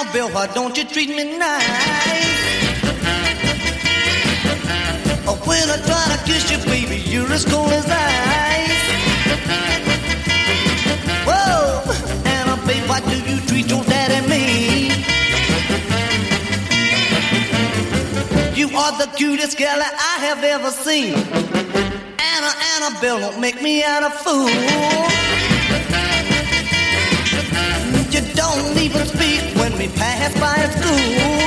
Annabelle, why don't you treat me nice? Oh, when I try to kiss you, baby, you're as cold as ice. Whoa, Annabelle, why do you treat your daddy mean? You are the cutest girl that I have ever seen. Annabelle, don't make me out a fool. You don't even speak when we pass by at school.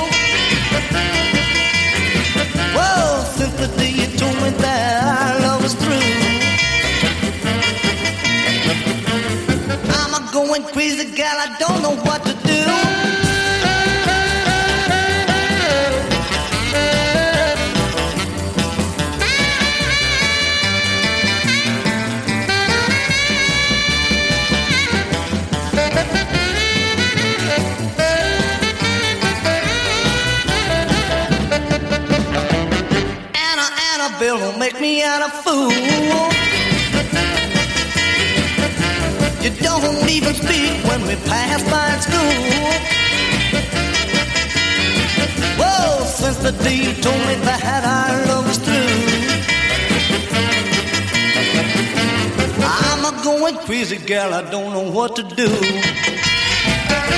Whoa, since the day you told me that our love was through, I'm a going crazy, gal, I don't know what to do. Annabelle, don't make me out a fool. You don't even speak when we pass by at school. Whoa, since the day you told me that our love was through, I'm a going crazy, girl, I don't know what to do.